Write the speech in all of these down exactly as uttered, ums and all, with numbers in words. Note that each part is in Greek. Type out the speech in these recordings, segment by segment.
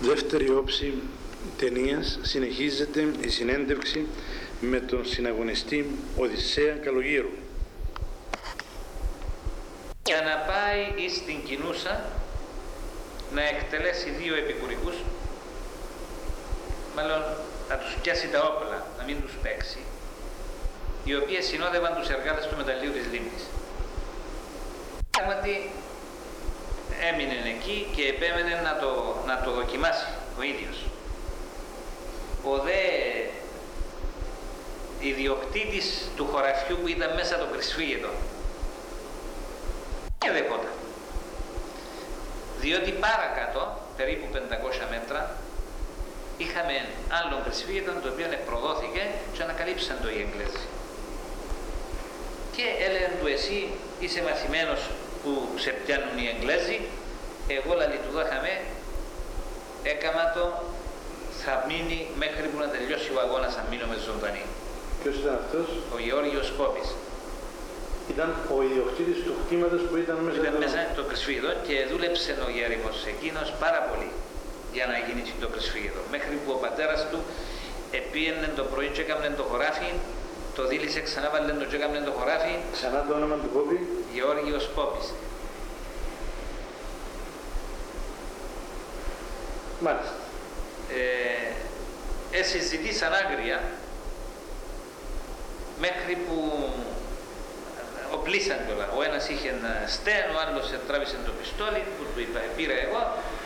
Δεύτερη όψη ταινίας συνεχίζεται η συνέντευξη με τον συναγωνιστή Οδυσσέα Καλογύρου. Για να πάει εις την Κινούσα να εκτελέσει δύο επικουρικούς, μάλλον να τους πιάσει τα όπλα, να μην τους παίξει, οι οποίες συνόδευαν τους εργάτες του μεταλλείου της Λίμνης. Πράγματι έμεινε εκεί και επέμενε να το, να το δοκιμάσει ο ίδιος. Ο δε ιδιοκτήτης του χωραφιού που ήταν μέσα το Κρυσφύγετο και δεχόταν. Διότι παρακάτω, περίπου πεντακόσια μέτρα, είχαμε άλλον Κρυσφύγετο το οποίο προδόθηκε και ανακαλύψαν το οι Εγγλέζοι. Και έλεγαν του εσύ είσαι μαθημένος που σε πιάνουν οι Εγγλέζοι, εγώ λαλή του δάχαμε, έκαμα το, θα μείνει μέχρι που να τελειώσει ο αγώνας αν μείνω με ζωντανή. Ποιος ήταν αυτός? Ο Γεώργιος Πόπης. Ήταν ο ιδιοκτήτης του κτήματος που ήταν μέσα, ήταν το... μέσα το Κρυσφύγετο και δούλεψε ο γέριμος εκείνος πάρα πολύ για να γίνει το Κρυσφύγετο. Μέχρι που ο πατέρας του επίενε το πρωί και έκαμνε το χωράφι, το δίλησε ξανά βάλε το και έκαμνε το χωράφι. Ξανά το όνομα του Πόπη? Γεώργιος Πόπης. Μάλιστα. Ε, ε, συζητήσαν άγρια μέχρι που οπλίσαν κιόλα. Ο ένας είχε ένα στέν, ο άλλος τράβησε το πιστόλι που του είπα, πήρα εγώ.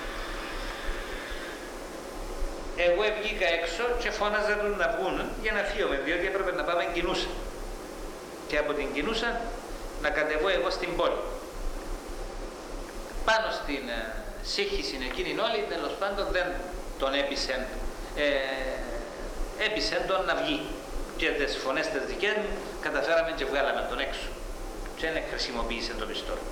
Εγώ βγήκα έξω και φώναζα τους να βγουν για να φύγουμε, διότι έπρεπε να πάμε Κινούσα. Και από την Κινούσα να κατεβώ εγώ στην πόλη. Πάνω στην ε, σύγχυση εκείνη όλη, τέλος πάντων δεν τον έπεισεν, ε, έπεισεν τον να βγει. Και τις φωνές τις δικές μου καταφέραμε και βγάλαμε τον έξω. Και δεν χρησιμοποίησε το πιστόλι.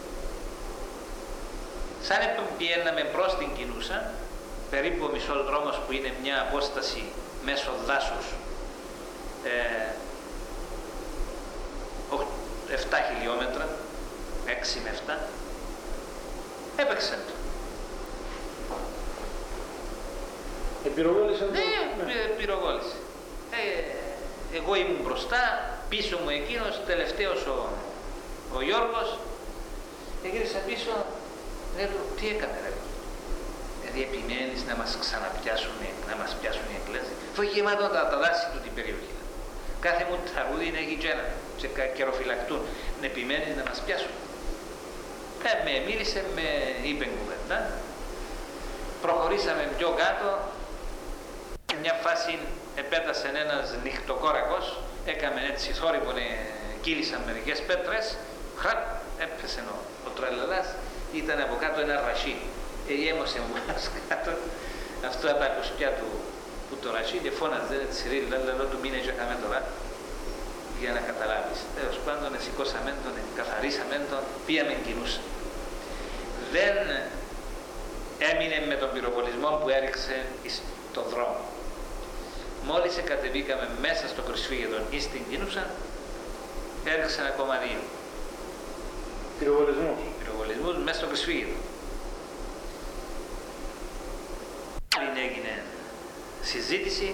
Σαν πιέναμε προς την Κινούσα, περίπου ο μισός δρόμος που είναι μια απόσταση μέσω δάσους ε, επτά χιλιόμετρα, έξι με επτά, έπαιξαν το. Επιρρογόλησαν το? Ναι, επιρρογόλησε. Ε, εγώ ήμουν μπροστά, πίσω μου εκείνος, τελευταίος ο, ο Γιώργος, και γύρισα πίσω, λέω του, τι έκανε ρε, δηλαδή επιμένεις να μας ξαναπιάσουν, να μας πιάσουν οι Εγγλέζοι, αφού έχει γεμάτο τα, τα δάση του την περιοχή. Κάθε μου τραγούδι είναι γιτζένα, και καιροφυλακτούν, να επιμένεις να μας πιάσουν. Ε, με μίλησε, με είπε κουβέντα, προχωρήσαμε πιο κάτω, μια φάση επέτασε ένας νυχτοκόρακος, έκαμε έτσι θόρυβο, κύλησαν μερικές πέτρες, χραπ, έπεσε ο, ο τρελαδάς, ήταν από κάτω ένα ρασί. Ε, έμωσε μου κάτω, αυτό τα ακουστιά του που το ρασί και φώναζε έτσι ρίλα, λέω του μείνε και έκαμε τώρα, για να καταλάβεις. Τέλος πάντων, σηκώσαμε τον, καθαρίσαμε τον, πήγαμε Κινούσα. Δεν έμεινε με τον πυροβολισμό που έριξε στον δρόμο. Μόλις κατεβήκαμε μέσα στο Κρυσφύγετο ή στην Κινούσα, έριξαν ακόμα δύο. Πυροβολισμούς. Πυροβολισμούς μέσα στο Κρυσφύγετο. Άλλη έγινε συζήτηση,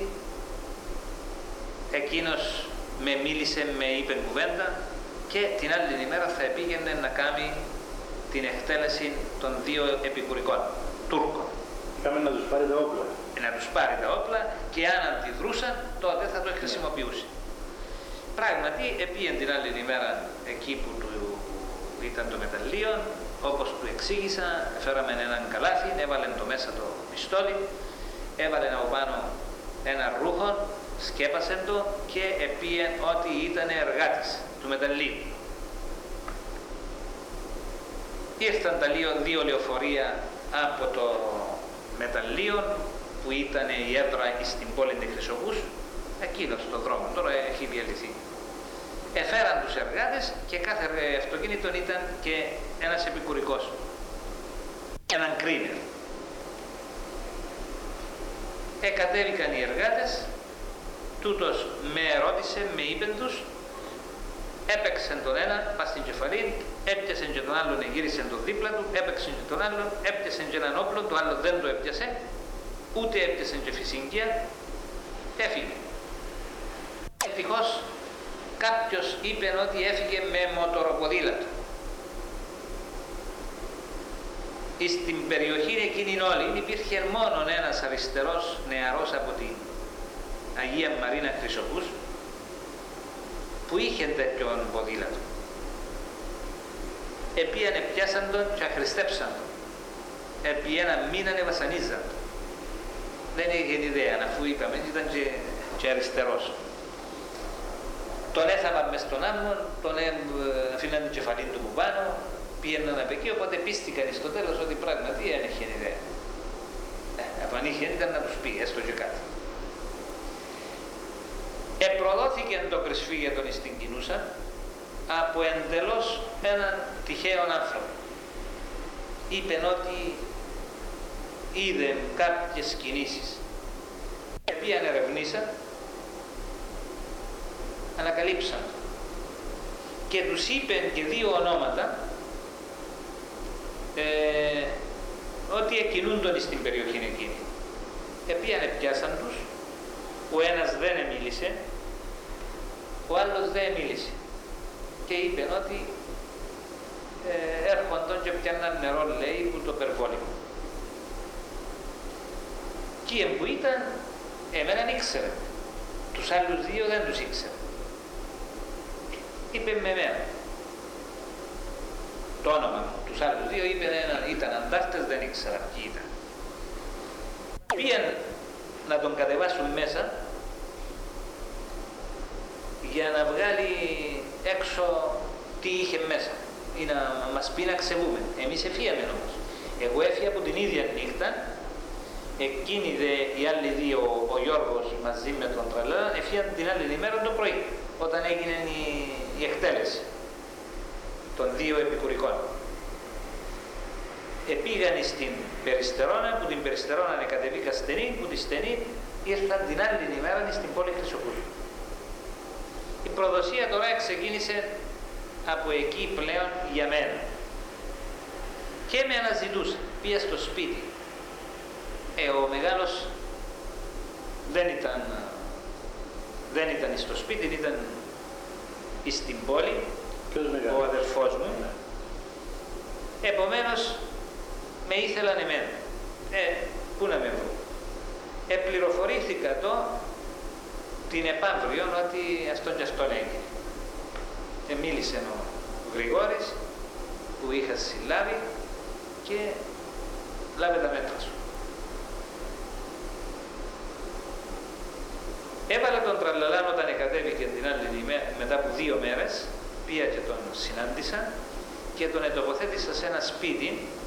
εκείνος με μίλησε, με είπε κουβέντα και την άλλη ημέρα θα πήγαινε να κάνει την εκτέλεση των δύο επικουρικών Τούρκων. Είχαμε να τους πάρει τα όπλα. Να τους πάρει τα όπλα και αν αντιδρούσαν τότε θα το χρησιμοποιούσε. Πράγματι επήγαινε την άλλη ημέρα εκεί που του ήταν το μεταλλείο, όπως του εξήγησα, φέραμε έναν καλάθι, έβαλε το μέσα το πιστόλι, έβαλε από πάνω ένα ρούχο, σκέπασε το και επήγεν ότι ήταν εργάτης του μεταλλείου. Ήρθαν τα δύο λεωφορεία από το μεταλλείο που ήταν η έδρα στην πόλη της Χρυσοπούς, εκείνο στον δρόμο, τώρα έχει διαλυθεί. Εφέραν τους εργάτες και κάθε αυτοκίνητο ήταν και ένας επικουρικός, έναν κρίνερ. Εκατέβηκαν οι εργάτες, τούτος με ερώτησε, με είπε τους, έπαιξαν τον ένα, πας στην κεφαλή, έπιασαν και τον άλλον, γύρισαν τον δίπλα του, έπαιξαν και τον άλλον, έπιασαν και έναν όπλο, το άλλο δεν το έπιασε ούτε έπιασε και φυσικία, έφυγε. Ευτυχώς κάποιος είπε ότι έφυγε με μοτοροποδήλατο. Στην περιοχή εκείνη όλη υπήρχε μόνο ένας αριστερός νεαρός από την Αγία Μαρίνα Χρυσοπούς που είχε τέτοιον ποδήλατο. Επίανε πιάσαν τον και αχρηστέψαν τον. Επί ένα μήνα βασανίζαν τον. Δεν είχε ιδέα, αφού είπαμε ήταν και, και αριστερός. Τον έθαμαν μες στον άμμο, τον αφήναν την κεφαλή του που πάνω, πήγαιναν από εκεί, οπότε πίστηκαν στο τέλος ότι πράγματι δεν είχε ιδέα. Ε, από αν είχε ήταν να τους πει, έστω και κάτι. Επροδόθηκε το κρυσφύγε τον στην κοινούσα από εντελώς έναν τυχαίον άνθρωπο. Είπεν ότι είδε κάποιες κινήσεις. Επίαν ερευνήσαν, ανακαλύψαν και τους είπεν και δύο ονόματα ε, ότι εκκινούντον στην περιοχή εκείνη. Επίαν πιάσαν τους, ο ένας δεν μίλησε, ο άλλος δεν μίλησε και είπεν ότι ε, έρχονταν και πιάνναν νερό, λέει, που το περβόλικο. Και που ήταν, εμένα ήξερε, τους άλλους δύο δεν τους ήξερε. Είπε με μένα το όνομα μου, τους άλλους δύο είπε ήταν αντάρτες, δεν ήξερα ποιοι ήταν. Πήγαν να τον κατεβάσουν μέσα για να βγάλει έξω τι είχε μέσα ή να μας πει να ξεβούμε. Εμείς εφύαμε όμως. Εγώ έφυγα από την ίδια νύχτα, εκείνοι δε, οι άλλοι δύο, ο Γιώργος μαζί με τον Τραλά, έφυγαν την άλλη ημέρα το πρωί, όταν έγινε η, η εκτέλεση των δύο επικουρικών. Επήγαν στην Περιστερώνα, που την Περιστερώνα κατεβήκα στενή, που τη στενή ήρθαν την άλλη ημέρα στην πόλη Χρυσοπούλου. Η προδοσία τώρα ξεκίνησε από εκεί πλέον για μένα. Και με αναζητούσε, πήγα στο σπίτι. Ε, ο μεγάλος δεν ήταν, δεν ήταν στο σπίτι, ήταν στην πόλη, ο αδερφός μου. Ναι. Επομένως, με ήθελαν εμένα. Ε, πού να με βρω. Επληροφορήθηκα το την επαύριο ότι αυτόν και αυτόν έγινε. Ε, μίλησε ο Γρηγόρης που είχα συλλάβει και λάβε τα μέτρα σου. Έβαλα τον Τραλαλάν όταν εκατέβηκε την άλλη ημέρα, μετά από δύο μέρες, πήγα και τον συνάντησα και τον ετοποθέτησα σε ένα σπίτι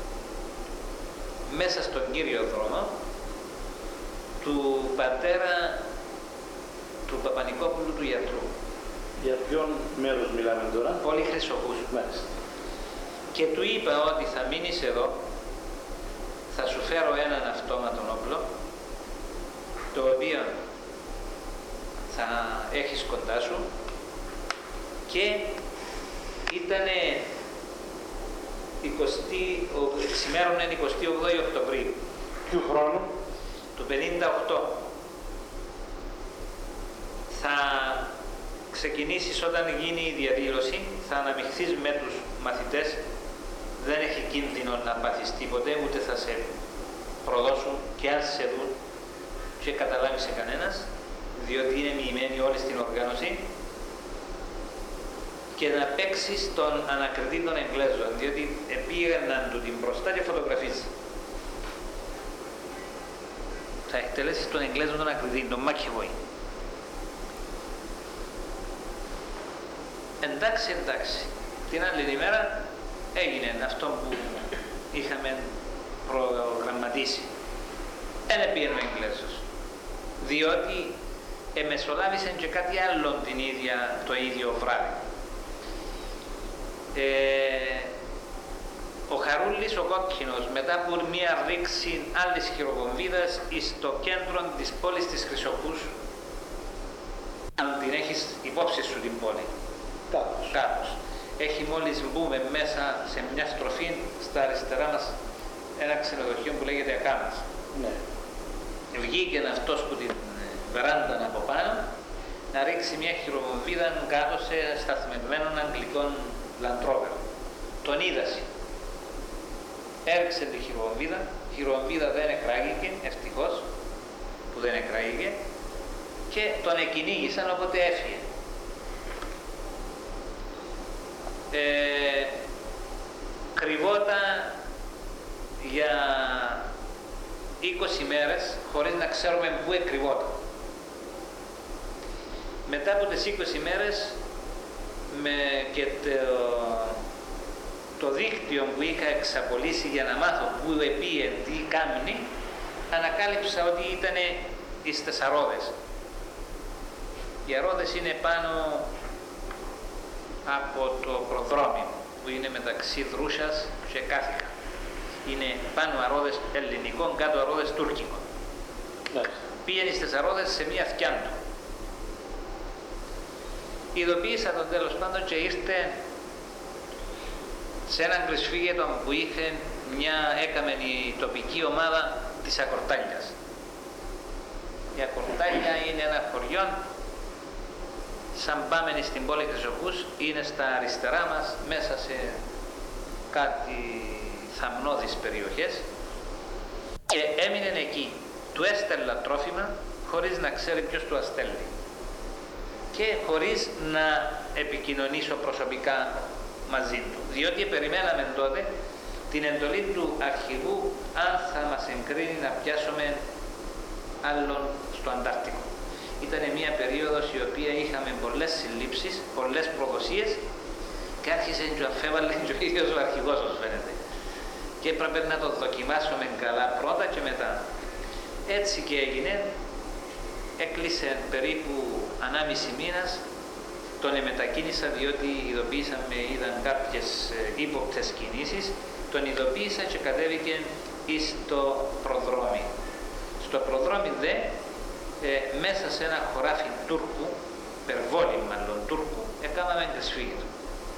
μέσα στον κύριο δρόμο του πατέρα του Παπανικόπουλου του γιατρού. Για ποιον μέρος μιλάμε τώρα? Πόλη Χρυσοπούς. Μάλιστα. Και του είπα ότι θα μείνεις εδώ, θα σου φέρω έναν αυτόματον όπλο, το οποίο θα έχεις κοντά σου, και ήτανε σημέρωνε εικοστή όγδοη Οκτωβρίου. Ποιου χρόνου? Του πενήντα οκτώ. Θα ξεκινήσεις όταν γίνει η διαδήλωση, θα αναμειχθείς με τους μαθητές, δεν έχει κίνδυνο να πάθεις τίποτε, ούτε θα σε προδώσουν και αν σε δουν και καταλάβει σε κανένας, διότι είναι μοιημένοι όλοι στην οργάνωση, και να παίξεις τον ανακριτή των Εγγλέζων, διότι πήγαιναν του την μπροστά και φωτογραφίζει. Θα εκτελέσεις τον Εγγλέζο τον ανακριτή, τον Μάκεβοι. Εντάξει, εντάξει. Την άλλη ημέρα έγινε αυτό που είχαμε προγραμματίσει. Δεν πήγαινε ο Εγγλέζος, διότι εμεσολάβησε και κάτι άλλο την ίδια, το ίδιο βράδυ. Ε, ο Χαρούλης ο Κόκκινος, μετά από μια ρήξη άλλης χειροβομβίδας στο κέντρο της πόλης της Χρυσοπούς, αν την έχεις υπόψη σου την πόλη, κάπως, κάπως. Έχει μόλις μπούμε μέσα σε μια στροφή στα αριστερά μας ένα ξενοδοχείο που λέγεται Ακάμας. Ναι. βγήκε αυτός που την βεράνταν από πάνω να ρίξει μια χειροβομβίδα κάτω σε σταθμευμένων αγγλικών λαντρόβερων. Τον είδασε. Έριξε τη χειροβομβίδα, η χειροβομβίδα δεν εκράγηκε, ευτυχώς που δεν εκράγηκε, και τον εκκυνήγησαν, οπότε έφυγε. Ε, κρυβόταν για είκοσι μέρες χωρίς να ξέρουμε πού εκρυβόταν. Μετά από τις είκοσι μέρες με και το, το δίκτυο που είχα εξαπολύσει για να μάθω πού επίε, τι κάμνη, ανακάλυψα ότι ήταν στις αρόδες. Οι αρόδες είναι πάνω από το προδρόμιο που είναι μεταξύ Δρούσας και Κάθηκα. Είναι πάνω αρόδες ελληνικών, κάτω αρόδες τουρκικών. Yeah. Πήγαινε στις αρόδες σε μία φτιάντο. Ειδοποίησα τον τέλος πάντων και ήρθε σε έναν κλεισφύγετο που είχε μια έκαμενη τοπική ομάδα της Ακορτάλιας. Η Ακορτάλια είναι ένα χωριό, σαν πάμε στην πόλη Χρυσοπούς, είναι στα αριστερά μας, μέσα σε κάτι θαμνώδεις περιοχές, και έμεινε εκεί. Του έστελνα τρόφιμα χωρίς να ξέρει ποιος του αστέλνει και χωρίς να επικοινωνήσω προσωπικά μαζί του, διότι περιμέναμε τότε την εντολή του αρχηγού αν θα μας εγκρίνει να πιάσουμε άλλον στο Αντάρτικο. Ήταν μια περίοδος η οποία είχαμε πολλές συλλήψεις, πολλές προδοσίες, και άρχισε και αφέβαλε και ο ίδιος ο αρχηγός, όσο φαίνεται, και έπρεπε να το δοκιμάσουμε καλά πρώτα και μετά. Έτσι και έγινε. Έκλεισε περίπου ανάμιση μήνας, τον εμετακίνησα διότι ειδοποίησαμε, είδαν κάποιες ύποπτες κινήσεις, τον ειδοποίησα και κατέβηκε στο προδρόμι. Στο προδρόμι δε, ε, μέσα σε ένα χωράφι Τούρκου, περβόλι μάλλον Τούρκου, έκαναμε κρυσφύγητο.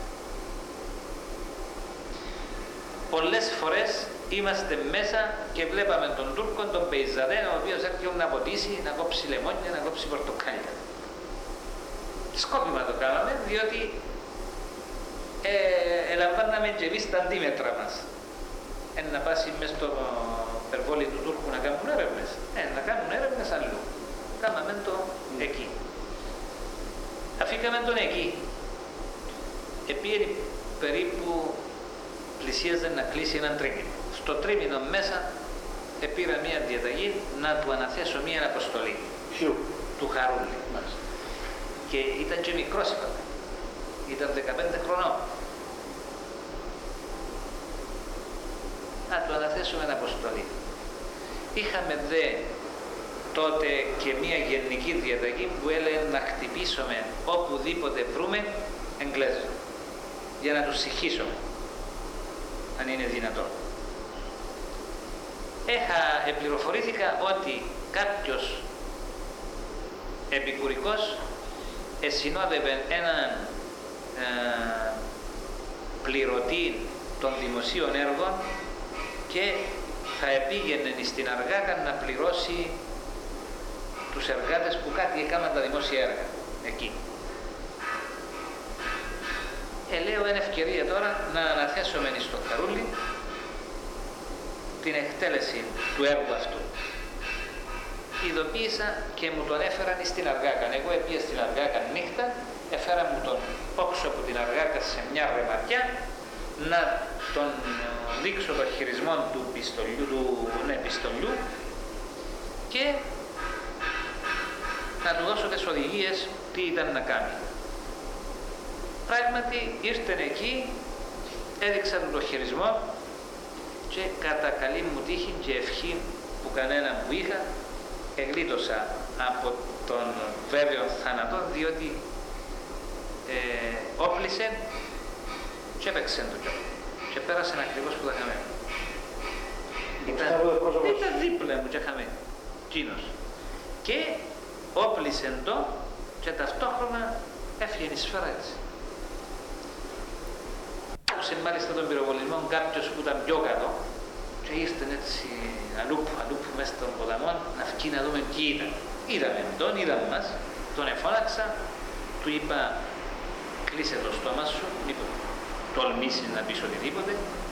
Πολλές φορές είμαστε μέσα και βλέπαμε τον Τούρκο, τον Πεϊζαδέ, ο οποίος έρχεται να ποτίσει, να κόψει λεμόνια, να κόψει πορτοκάλια. Σκόπιμα το κάναμε, διότι ε, ελαμβάναμε και εμείς τα αντίμετρα μας. Ε, να πάσει μες στο περβόλι του Τούρκου να κάνουν έρευνες. Ε, να κάνουν έρευνες αλλού. Κάναμε το εκεί. Αφήκαμε τον εκεί. Επήγαινε περίπου, πλησίαζε να κλείσει έναν τρίμηνο. Στο τρίμηνο μέσα επήρα μία διαταγή να του αναθέσω μία αποστολή. Ποιου? Του Χαρούλη. Μάλιστα. Και ήταν και μικρός, είπαμε. Ήταν δεκαπέντε χρονών. Να του αναθέσουμε ένα αποστολή. Είχαμε δε τότε και μία γενική διαταγή που έλεγε να χτυπήσουμε οπουδήποτε βρούμε Εγγλέζους, για να τους συγχύσουμε, αν είναι δυνατόν. Έχα, επληροφορήθηκα ότι κάποιος επικουρικός εσυνόδευε έναν ε, πληρωτή των δημοσίων έργων και θα επήγαινε στην Αργάκα να πληρώσει τους εργάτες που κάτι έκαναν τα δημόσια έργα εκεί. Ε, λέω, είναι ευκαιρία τώρα να αναθέσουμε στο Χαρούλη την εκτέλεση του έργου αυτού. Ειδοποίησα και μου τον έφεραν στην Αργάκα. Εγώ πήγα στην Αργάκα νύχτα, έφερα μου τον όξω από την Αργάκα σε μια ρεματιά, να τον δείξω το χειρισμό του πιστολιού, του ναι, πιστολιού, και να του δώσω τις οδηγίες τι ήταν να κάνει. Πράγματι ήρθαν εκεί, έδειξα του το χειρισμό και κατά καλή μου τύχη και ευχή που κανένα που είχα, εγλίτωσα από τον βέβαιο θάνατο, διότι ε, όπλησε και έπαιξε το κιόλα και πέρασαν ακριβώς που τα είχαμε. Ήταν, ήταν δίπλα μου και είχαμε κίνος. Και όπλησε το και ταυτόχρονα έφυγε η σφαίρα έτσι. Άκουσε μάλιστα τον πυροβολισμό κάποιος που ήταν πιο κάτω και ήρθαν έτσι αλούπου, αλούπου μέσα στον ποταμό να βγει να δούμε τι ήταν. Είδαμε τον, είδαμε μας, τον εφώναξα, του είπα κλείσε το στόμα σου, μην τολμήσεις να πεις οτιδήποτε.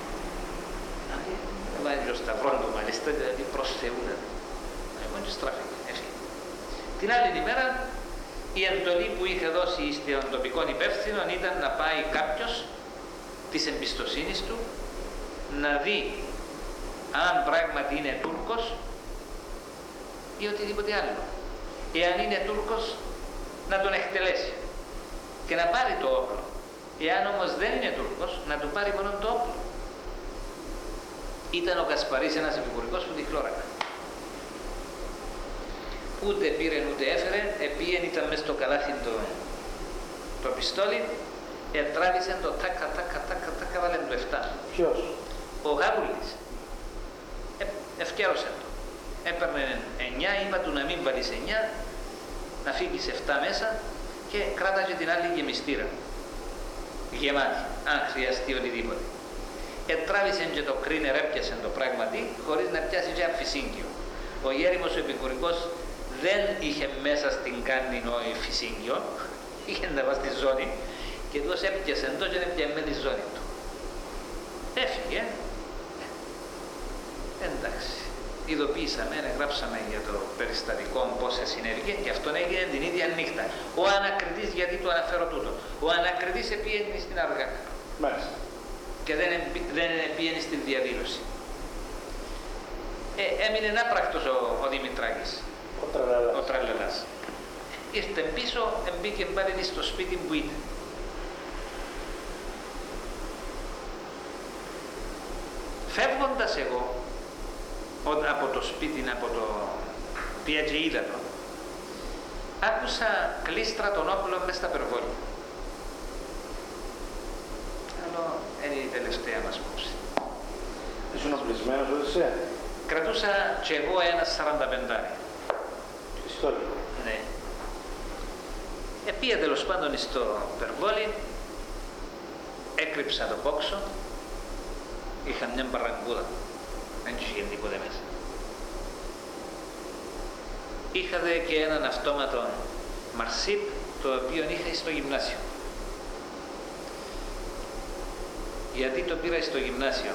Βάζει ο σταυρόν του μάλιστα, δηλαδή προς Θεού. Εγώ και στράφηκα, έφυγε. Την άλλη ημέρα η εντολή που είχε δώσει στον τοπικό υπεύθυνο ήταν να πάει κάποιος της εμπιστοσύνης του να δει αν πράγματι είναι Τούρκος ή οτιδήποτε άλλο. Εάν είναι Τούρκος να τον εκτελέσει και να πάρει το όπλο. Εάν όμως δεν είναι Τούρκος να του πάρει μόνο το όπλο. Ήταν ο Κασπαρής ένας επικουρικός που διχλώρακα. Ούτε πήρε ούτε έφερε, επίεν ήταν μέσα στο καλάθι το, το πιστόλι, ετράβησε το τάκα τάκα τάκα τάκα, βάλε το εφτά. Ποιος? Ο Γαβούλης. Ε, ευκαιρώσε το. Έπαιρνε εννιά, είπα του να μην βάλεις εννιά, να φύγεις εφτά μέσα και κράταγε την άλλη γεμιστήρα. Γεμάτη, αν χρειαστεί οτιδήποτε. Ετράβησε και το κρίνερ, έπιασε το πράγματι, χωρίς να πιάσει και αμφισίγγιο. Ο γέριμος ο επικουρικός δεν είχε μέσα στην κάνη νόη φυσίγγιο, είχε να πάει στη ζώνη και τους έπιασε το και έπιασε με τη ζώνη του. Έφυγε. Εντάξει. Ειδοποίησαμε, γράψαμε για το περιστατικό πώς συνέβηκε και αυτό έγινε την ίδια νύχτα. Ο ανακριτής, γιατί το αναφέρω τούτο, ο ανακριτής επήγαινε στην αργά. Μάλιστα. Και δεν, δεν πήγαινε στην διαδήλωση. Ε, έμεινε άπρακτος ο, ο Δημητράκης, ο Τραλαλάς. ο Τραλαλάς. Ήρθε πίσω, μπήκε πάλι στο σπίτι που ήταν. Φεύγοντας εγώ από το σπίτι, από το πια και είδα το, άκουσα κλίστρα των όπλων μες στα περβόλια. Αλλά είναι η τελευταία μας πόψη. Ήσουν οπλισμένος Οδυσσέα? Κρατούσα και εγώ ένα σαρανταπεντάρι. Πιστόλι? Ναι. Επία τέλος πάντων στο περβόλι, έκρυψα το πόξο, είχα μια μπαραγκούδα, δεν είχε τίποτε μέσα. Είχα δε και έναν αυτόματο Μαρσίπ, το οποίο είχα στο γυμνάσιο. Γιατί το πήρα στο γυμνάσιο?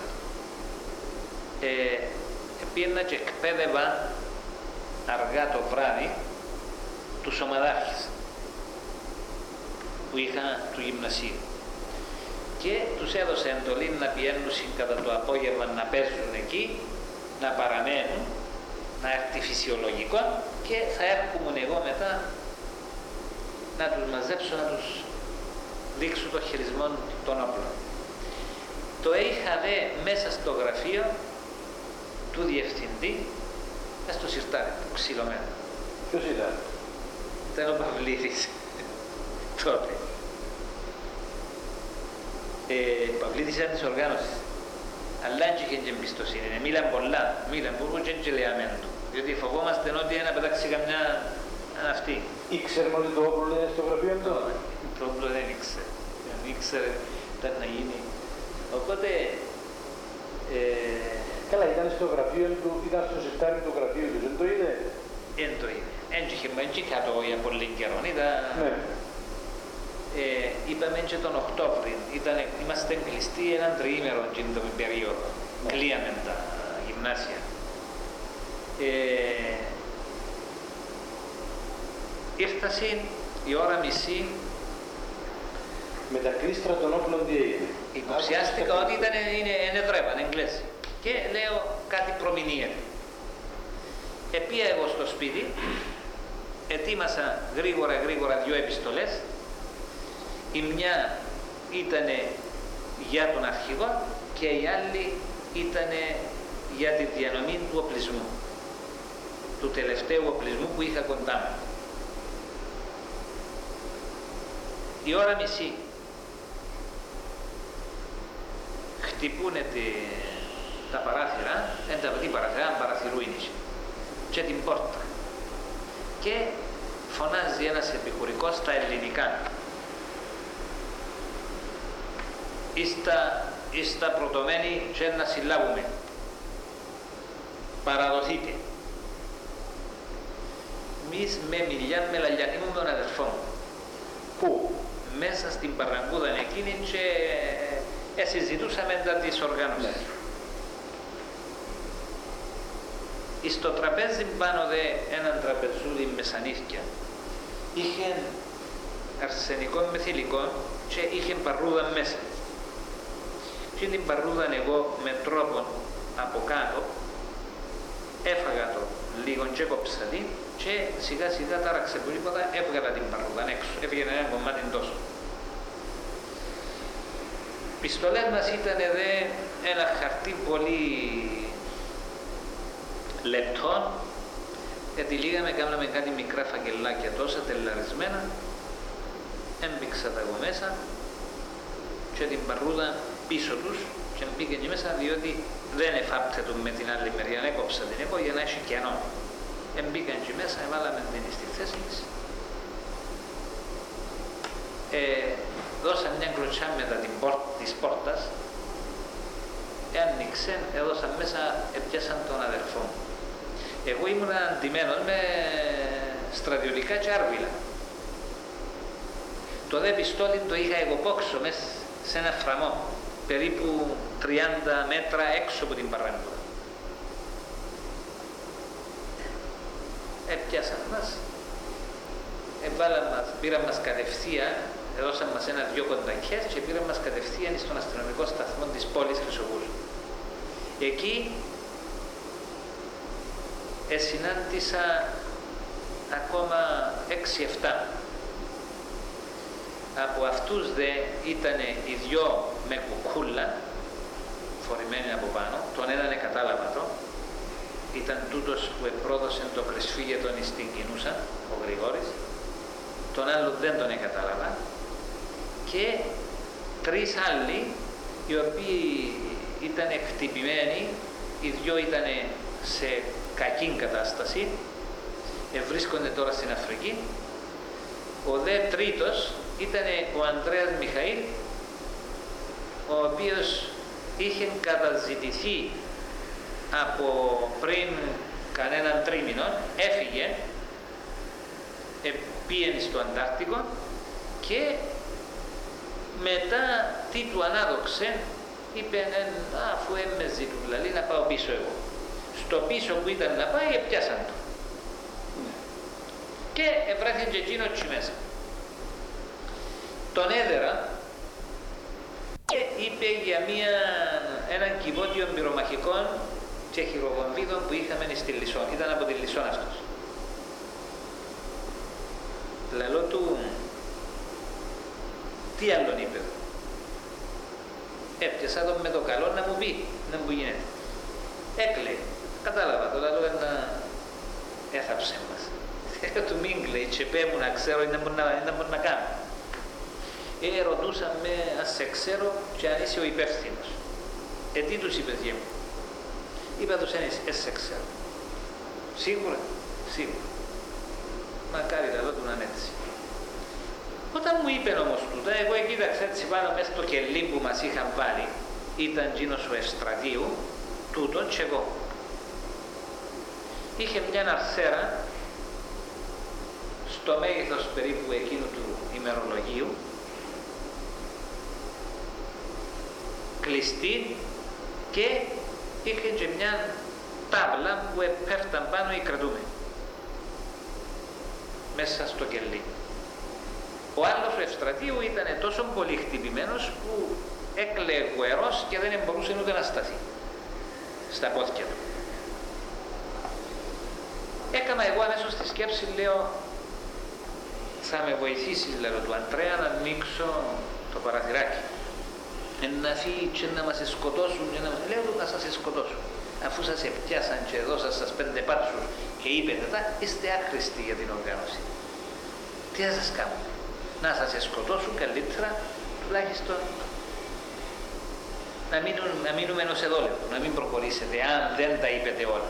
Ε, πήγαινα και εκπαίδευα αργά το βράδυ τους ομαδάρχες που είχα του γυμνασίου και τους έδωσα εντολή να πηγαίνουν κατά το απόγευμα να παίζουν εκεί, να παραμένουν, να έρθει φυσιολογικό και θα έρχομαι εγώ μετά να τους μαζέψω, να τους δείξω το χειρισμό των όπλων. Το είχα δε μέσα στο γραφείο του διευθυντή, μες στο σιρτάρι, ξυλωμένο. Ποιος ήταν? Ήταν ο Παυλίδης τότε. Ε, Παυλίδης ήταν της οργάνωσης. Αλλά δεν είχε και εμπιστοσύνη. Μίλαν πολλά, μίλαν που και και λέαμε του. Διότι φοβόμαστε ότι να πετάξει καμιά αυτή. Ήξερε ότι το όπλο είναι στο γραφείο του? Το όπλο δεν ήξερε. Δεν ήξερε, ήταν να γίνει. Οπότε... Ε, καλά, ήταν στο γραφείο του, ήταν στο σιρτάρι του γραφείου του, δεν το είδε? Δεν το είδε. Δεν είχε το για πολύ καιρό. Ναι. Ε, είπαμε και τον Οκτώβρη, ήταν, είμαστε κλειστοί έναν τριήμερο και την περίοδο. Ναι. Κλείαμε τα γυμνάσια. Ε, ήρθασε η ώρα μισή. Με τα κλίστρα των όπλων τι έγινε? Υποψιάστηκα ότι ήταν, είναι, είναι δρέπαν, εγγλές. Και λέω κάτι προμηνύεται. Επία εγώ στο σπίτι, ετοίμασα γρήγορα γρήγορα δυο επιστολές. Η μια ήταν για τον αρχηγό και η άλλη ήταν για τη διανομή του οπλισμού, του τελευταίου οπλισμού που είχα κοντά μου. Η ώρα μισή χτυπούνε τη, τα παράθυρα, δεν τα δει παραθυρά, παραθυρούινης και την πόρτα και φωνάζει ένας επικουρικός στα ελληνικά. Είστε, είστε πρωτομένοι και να συλλάβουμε. παραδοθείτε. Εμείς με μιλιάν με λαλιάν, ήμουν με τον αδερφό μου. Πού? Μέσα στην παραγκούδα εκείνη και ε, συζητούσαμε τα της οργάνωσης. Ναι. Στο τραπέζι πάνω δε έναν τραπεζούδι με σανίθκια είχε αρσενικό με θηλυκό και είχε παρούδα μέσα. Και την παρούδα εγώ με τρόπο από κάτω έφαγα το λίγο και κόψα την και σιγά σιγά τάραξε που τίποτα, έβγαλα την παρούδα έξω, έβγαινε ένα κομμάτι τόσο. Πιστολές μας ήταν δε ένα χαρτί πολύ λεπτό, γιατί λίγαμε, κάναμε κάτι μικρά φαγγελάκια τόσα τελαρισμένα, έμπηξα τα εγώ μέσα και την παρούδα πίσω τους και μπήκαν μέσα, διότι δεν εφάπτετουν με την άλλη μεριά, έκοψα την εγώ για να έχει κενό. Εμπήκαν και μέσα, έβαλαμε την στη θέση της. Ε, δώσαν μια κλωτσιά μετά την πόρτα, της πόρτας, άνοιξε, έδωσαν μέσα, έπιασαν τον αδερφό μου. Εγώ ήμουν αντιμένος με στρατιωτικά και άρβιλα. Το δε πιστόλι το είχα εγώ πόξω μέσα σε ένα φραμμό, περίπου τριάντα μέτρα έξω από την παράγκουδα. Έπιασαν μας, έβαλαν μας, πήραν μας κατευθείαν, έδωσαν μας ένα-δυο κοντακιές και πήραν μας κατευθείαν στον αστυνομικό σταθμό της πόλης Χρυσοβούζου. Εκεί εσυνάντησα ακόμα έξι εφτά. Από αυτούς δε ήταν οι δυο με κουκούλα, φορημένοι από πάνω, τον έναν κατάλαβα το, ήταν τούτος που επρόδωσε το κρυσφύγετον στην Κινούσα, ο Γρηγόρης, τον άλλο δεν τον κατάλαβα, και τρεις άλλοι οι οποίοι ήταν χτυπημένοι, οι δυο ήταν σε κακή κατάσταση, βρίσκονται τώρα στην Αφρική. Ο δε τρίτος ήταν ο Ανδρέας Μιχαήλ, ο οποίος είχε καταζητηθεί από πριν κανέναν τρίμηνο, έφυγε, πήγαινε στο Αντάρτικο και μετά τι του ανάδοξε, είπε αφού έμμε ζητούν, δηλαδή να πάω πίσω εγώ. Στο πίσω που ήταν να πάει, πιάσαν το. Και βρέθηκε και εκείνο εκεί μέσα. Τον έδερα και είπε για μια, έναν κυβότιο πυρομαχικών και χειροβομβίδων που είχαμε στη Λυσσόν. Ήταν από τη Λυσσόν αυτός. Λαλό του, τι άλλον είπε. Έπιασα τον με το καλό να μου πει, να μου γίνεται. Έκλαιε. Κατάλαβα, το λαλό να έθαψε μας. Του μην κλαίει και πέ μου να ξέρω ή να μπορεί να κάνω. Ε, ρωτούσαν με αν σε ξέρω και αν είσαι ο υπεύθυνος. Ε, τι τους είπες γε μου. Είπα τους ένας, ε, σε ξέρω. Σίγουρα, σίγουρα. Μακάρι λαλό του να είναι έτσι. Όταν μου είπε όμως τούτα, εγώ κοίταξα έτσι πάνω μέσα στο κελί που μας είχαν βάλει, ήταν γίνος ο Ευστρατείου, τούτον και εγώ. Είχε μια αρθέρα στο μέγεθος περίπου εκείνου του ημερολογίου, κλειστή, και είχε και μια τάβλα που πέφταν πάνω οι κρατούμενοι μέσα στο κελί. Ο άλλος ο Ευστρατείου ήταν τόσο πολύ χτυπημένος που έκλαιγε γουερός και δεν μπορούσε ούτε να σταθεί στα πόδια του. Έκανα εγώ αμέσως τη σκέψη, λέω, θα με βοηθήσεις, λέω του Αντρέα, να ανοίξω το παραθυράκι. Ε, να φύγει και να μας σκοτώσουν, και να μας... λέω του, θα σας σκοτώσουν. Αφού σας επιάσαν και δώσαν σας πέντε πάτσους και είπετε τα, είστε άχρηστοι για την οργάνωση. Τι θα σας κάνουν. Να σας σκοτώσουν καλύτερα, τουλάχιστον να, μείνουν, να μείνουμε ενός εδόλεπτου, να μην προχωρήσετε, αν δεν τα είπετε όλα.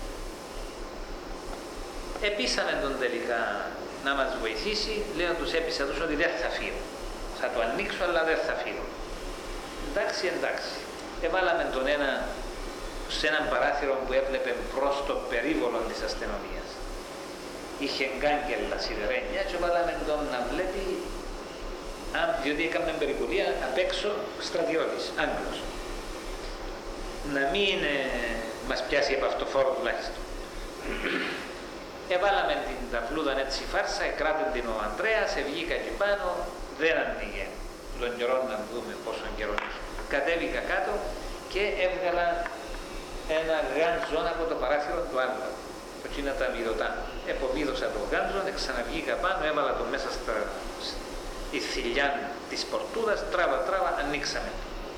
Επίσαμε τον τελικά να μας βοηθήσει, λέω τους έπεισα τους ότι δεν θα φύγω. Θα το ανοίξω, αλλά δεν θα φύγω. Εντάξει, εντάξει. Εβάλαμε τον ένα σε έναν παράθυρο που έβλεπε προς το περίβολο της αστυνομίας. Είχε γκάγγελα σιδερένια και βάλαμε τον να βλέπει, διότι έκαμε περιπολία απ' έξω στρατιώτης, Άγγλος. Να μην ε, μας πιάσει από αυτοφόρο τουλάχιστον. Εβάλαμε την ταφλούδα έτσι φάρσα, εκράτην την ο Ανδρέας, βγήκα εκεί πάνω, δεν ανοίγε τον καιρό να δούμε πόσο καιρό είχε. Κατέβηκα κάτω και έβγαλα ένα γάντζον από το παράθυρο του άλλου. Εκεί είναι τα βιδωτά. Εποβίδωσα το γάντζον, ξαναβγήκα πάνω, έβαλα το μέσα στα η θηλιά της πορτούδας, τράβα τράβα, ανοίξαμε.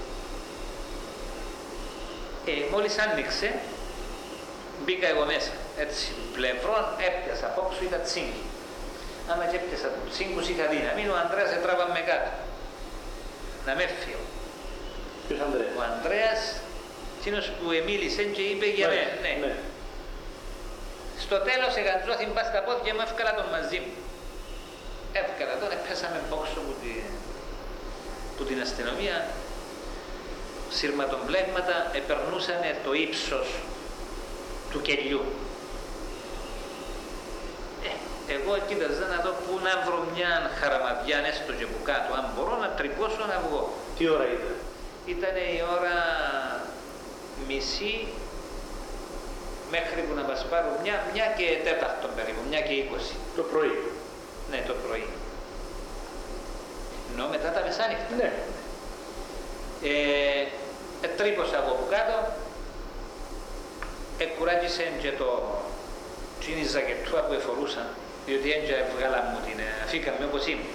Ε, μόλις άνοιξε, μπήκα εγώ μέσα. Έτσι, πλευρών έπιασα απόξω, είχα τσίγκι. Άμα και έπιασα του τσίγκους είχα δύναμη, ο Ανδρέας έτραβα με κάτω. Να με έφυγε. Ποιος Ανδρέας? Ο Ανδρέας, εκείνος που εμίλησε και είπε για μένα. Ναι. Ναι. Στο τέλος εγαντζώθην πας στα πόδια μου, εύκαλα τον μαζί μου. Εύκαλα τον, έπιασαμε πόξο που, τη, που την αστυνομία. Σειρματομπλέγματα επερνούσαν το ύψος του κελιού. Ε, εγώ κοίταζα να δω πού να βρω μια χαραμαδιά έστω και που κάτω, αν μπορώ να τρυπώσω να βγω. Τι ώρα ήταν? Ήταν η ώρα μισή μέχρι που να μας πάρουν μια, μια και τέταρτο περίπου, μια και είκοσι. Το πρωί? Ναι, το πρωί. Ενώ μετά τα μεσάνυχτα. Ναι. Ε, ε, τρύπωσα από που κάτω, εκουράγισε και το τσίνη ζακετούα που εφορούσα, διότι έτσι έβγαλα μου την αφήκαμε όπως είμαι.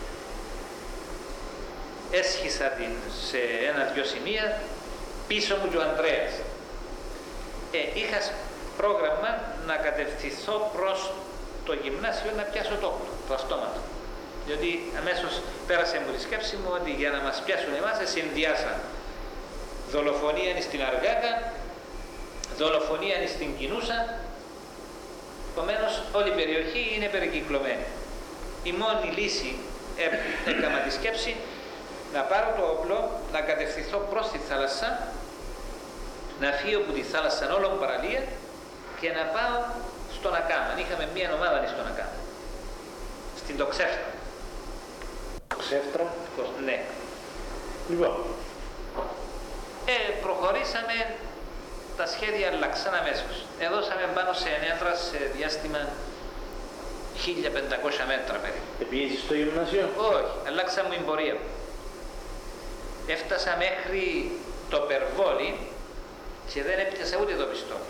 Έσχισα την σε ένα-δυο σημεία, πίσω μου και ο Ανδρέας. Ε, είχα πρόγραμμα να κατευθυνθώ προς το γυμνάσιο να πιάσω το όπλο, το αυτόματο. Διότι αμέσως πέρασε μου τη σκέψη μου ότι για να μας πιάσουν εμάς συνδυάσαν δολοφονία στην Αργάκα, δολοφονία στην Κινούσα, επομένως όλη η περιοχή είναι περικυκλωμένη. Η μόνη λύση ε, έκανα τη σκέψη να πάρω το όπλο, να κατευθυνθώ προς τη θάλασσα, να φύγω από τη θάλασσα όλων παραλία και να πάω στον Ακάμα. Είχαμε μία ομάδα στον Ακάμα, στην Τοξέφτρα. Ξέφτρα. Ναι. Λοιπόν. Ε, προχωρήσαμε, τα σχέδια αλλάξαν αμέσως. Εδώσαμε πάνω σε ενέδρα σε διάστημα χίλια πεντακόσια μέτρα περίπου. Επήγησες στο γυμνάσιο? Όχι, αλλάξαμε την πορεία. Έφτασα μέχρι το Περβόλι και δεν έπιασα ούτε το πιστόλι.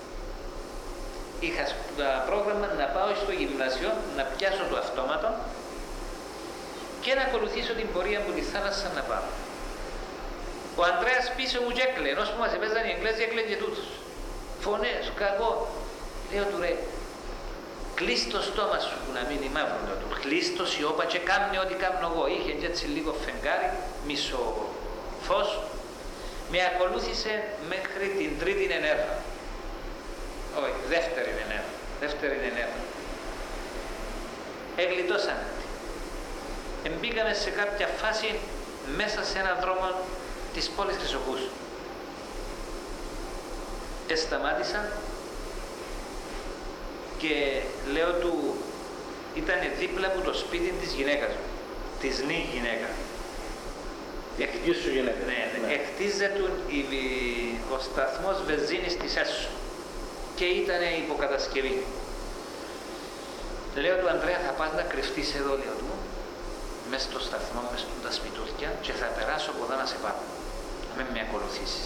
Είχα πρόγραμμα να πάω στο γυμνάσιο, να πιάσω το αυτόματο και να ακολουθήσω την πορεία μου τη θάλασσα να πάω. Ο Ανδρέας πίσω μου και έκλαιγε, ενώ που μας έπαιζαν οι Εγγλέζοι έκλαιγε και τούτος. Φωνές, κακό. Λέω του ρε, κλείς το στόμα σου που να μείνει μαύρο του. Κλείς το σιώπα και κάμνε ό,τι κάμνω εγώ. Είχε και έτσι λίγο φεγγάρι, μισό φως. Με ακολούθησε μέχρι την τρίτη ενέδρα. Όχι, δεύτερη ενέδρα. Δεύτερη ενέδρα. Εγλιτώσαμε. Εμπήκαμε σε κάποια φάση μέσα σε έναν δρόμο της πόλης Χρυσοχούς. Εσταμάτησα και λέω του, ήταν δίπλα από το σπίτι της γυναίκας μου, της νη γυναίκα. Δική σου γυναίκα. Ναι, ναι. ναι. Εκτίζεται ο σταθμός βενζίνης της Έσου και ήταν υποκατασκευή. Λέω του Ανδρέα, θα πας να κρυφτείς εδώ, λέω του, μες στο σταθμό, μες στα σπιτούθια και θα περάσω από εδώ να σε πάρω. Να μην με ακολουθήσεις.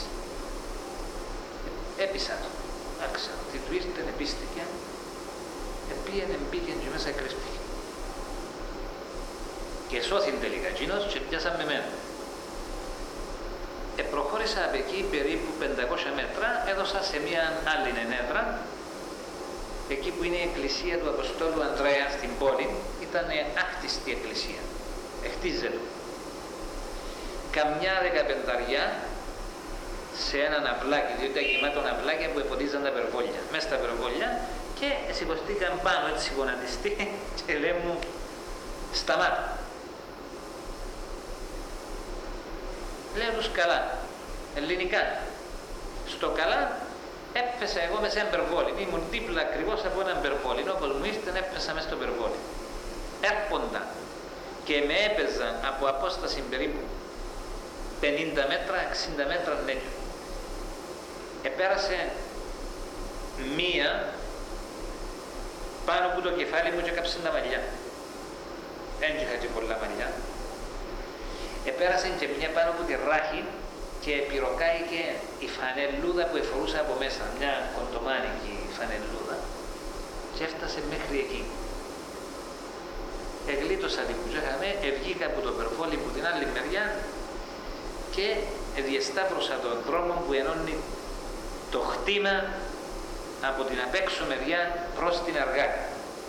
Έπεισα το. Άξα, ότι του ήρθε, επίστηκε, επίενε, μπήκε και μέσα κρυφτήκε. Και σώθην τελικά εκείνος και πιάσαμε μένα. Ε, προχώρησα από εκεί περίπου πεντακόσια μέτρα, έδωσα σε μια άλλη ενέδρα, εκεί που είναι η εκκλησία του Αποστόλου Ανδρέα στην πόλη, ήταν άχτιστη εκκλησία. Εχτίζεται. Καμιά δεκαπενταριά σε ένα ναυλάκι, διότι ήταν γεμάτο ναυλάκια που εποντίζαν τα περβόλια. Μέσα στα περβόλια και σηκωστήκαν πάνω έτσι γονατιστοί και λέει μου σταμάτα. Λέω τους καλά, ελληνικά. Στο καλά έπεσα εγώ μέσα σε ένα περβόλι. Ήμουν δίπλα ακριβώς από ένα περβόλι. Όπως μου ήρθε, έπεσα μέσα στο περβόλι. Έρχονταν και με έπαιζαν από απόσταση περίπου πενήντα μέτρα, εξήντα μέτρα μέτρο. Επέρασε μία πάνω από το κεφάλι μου και έκαψε τα μαλλιά. Δεν είχα και πολλά μαλλιά. Επέρασε και μια πάνω από τη ράχη και πυροκάηκε η φανελούδα που εφορούσα από μέσα, μια κοντομάνικη φανελούδα, και έφτασε μέχρι εκεί. Εγλίτωσα την κουτζάχαμε, ευγήκα από το περβόλι από την άλλη μεριά και διεσταύρωσα τον δρόμο που ενώνει το χτήμα από την απέξω μεριά προς την Αργάτη.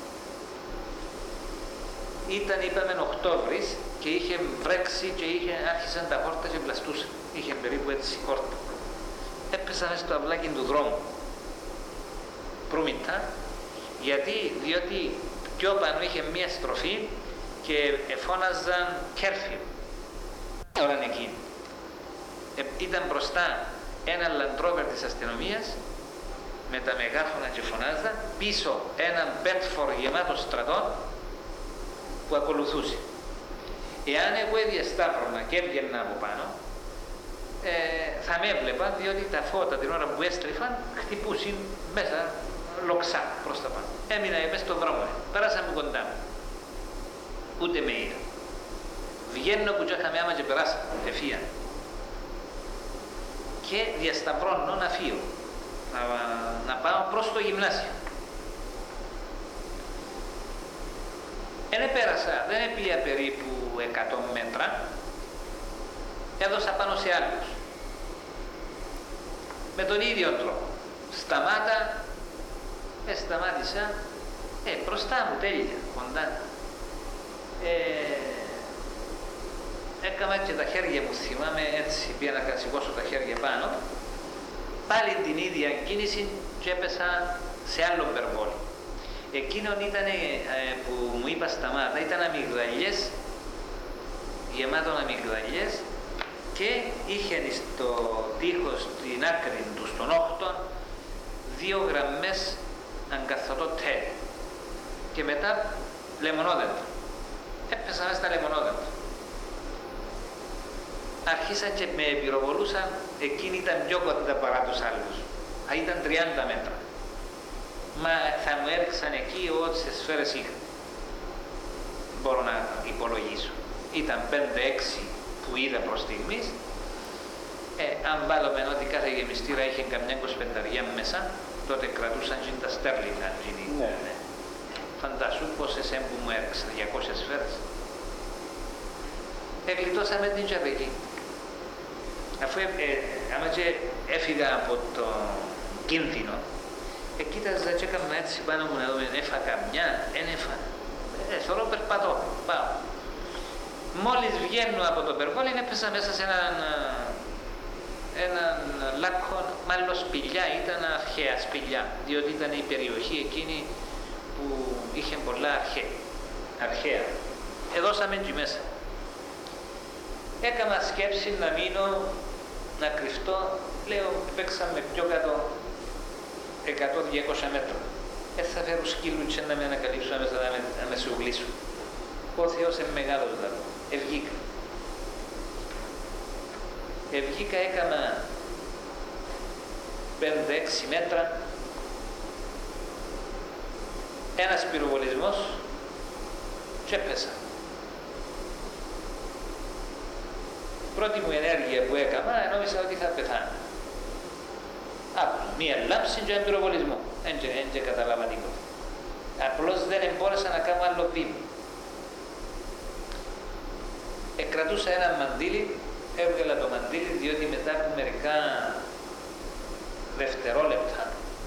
Ήταν, είπαμε, Οκτώβρης και είχε βρέξει και είχε, άρχισαν τα χόρτα και πλαστούσαν. Είχε περίπου έτσι χόρτα. Έπεσα μέσα στο αυλάκι του δρόμου. Προύμητα, γιατί, διότι πιο πάνω είχε μία στροφή και εφώναζαν κέρφιο. Τώρα εκείνη. Ε, ήταν μπροστά ένα λαντρόβερ της αστυνομίας με τα μεγάφωνα και φωνάζαν, πίσω έναν Μπέτφορ γεμάτο στρατών που ακολουθούσε. Εάν εγώ έδιασταύρωνα και έβγαινα από πάνω, ε, θα με έβλεπαν, διότι τα φώτα την ώρα που έστριφαν χτυπούσαν μέσα λοξά προς τα πάνω. Έμεινα μέσα στον δρόμο, πέρασαν από κοντά μου. Ούτε με είδα. Βγαίνω που είχαμε άμα και περάσα, ευφύα. Και διασταυρώνω να φύγω, να, να πάω προς το γυμνάσιο. Δεν πέρασα, δεν έπια περίπου εκατό μέτρα, έδωσα πάνω σε άλλους. Με τον ίδιο τρόπο. Σταμάτα, ε, σταμάτησα, ε, μπροστά μου τέλεια, κοντά. Ε, έκανα και τα χέρια μου, θυμάμαι, έτσι πήγα να σηκώσω τα χέρια πάνω, πάλι την ίδια κίνηση και έπεσα σε άλλο περβόλι. Εκείνον ήταν ε, που μου είπα σταμάτα, ήταν αμυγδαλιές, γεμάτον αμυγδαλιές, και είχε στο τείχος, στην άκρη του, στον όχτο, δύο γραμμές αγκαθωτό τέρ και μετά λεμονόδεντρο. Έπεσα μέσα στα λεμονόδεντρα. Άρχισαν και με πυροβολούσαν, εκείνη ήταν πιο κοντά παρά τους άλλους. Α, ήταν τριάντα μέτρα. Μα θα μου έριξαν εκεί όσες σφαίρες είχα. Μπορώ να υπολογίσω. Ήταν πέντε έξι που είδα προς στιγμής. Ε, αν βάλουμε ότι κάθε γεμιστήρα είχε καμιά εικοσιπενταριά μέσα, τότε κρατούσαν και τα στέρλινα. Ναι. Ναι. Φαντάσου πόσες έμπου μου έριξαν, διακόσιες σφαίρες. Εγλιτώσαμε την τζαβελή. Αφού ε, ε, άμα και έφυγα από το κίνδυνο, ε, κοίταζα και έκανα έτσι πάνω μου να δούμε, έφα καμιά, δεν έφα. Ε, θωρώ περπατώ, πάω. Μόλις βγαίνω από το περβόλι, έπεσα μέσα σε έναν, έναν λάκκο, μάλλον σπηλιά, ήταν αρχαία σπηλιά, διότι ήταν η περιοχή εκείνη που είχε πολλά αρχαία. αρχαία. Εδώσαμε εκεί μέσα. Έκανα σκέψη να μείνω, να κρυφτώ, λέω παίξαμε πιο κάτω εκατό με διακόσια μέτρα. Δεν θα φέρω σκύλουτσε να με ανακαλύψω άμεσα να με, να με σουγλήσω. Ο Θεός είναι μεγάλος δηλαδή. Ευγήκα. Ευγήκα, έκανα πέντε έξι μέτρα, ένας πυροβολισμός και έπεσα. Πρώτη μου ενέργεια που έκανα, νόμιζα ότι θα πεθάνω. Άκουσα μία λάμψη και έναν πυροβολισμό. Δεν καταλάβα τίποτα. Απλώς δεν μπόρεσα να κάνω άλλο βήμα. Εκρατούσα ένα μαντίλι, έβγαλα το μαντίλι, διότι μετά από μερικά δευτερόλεπτα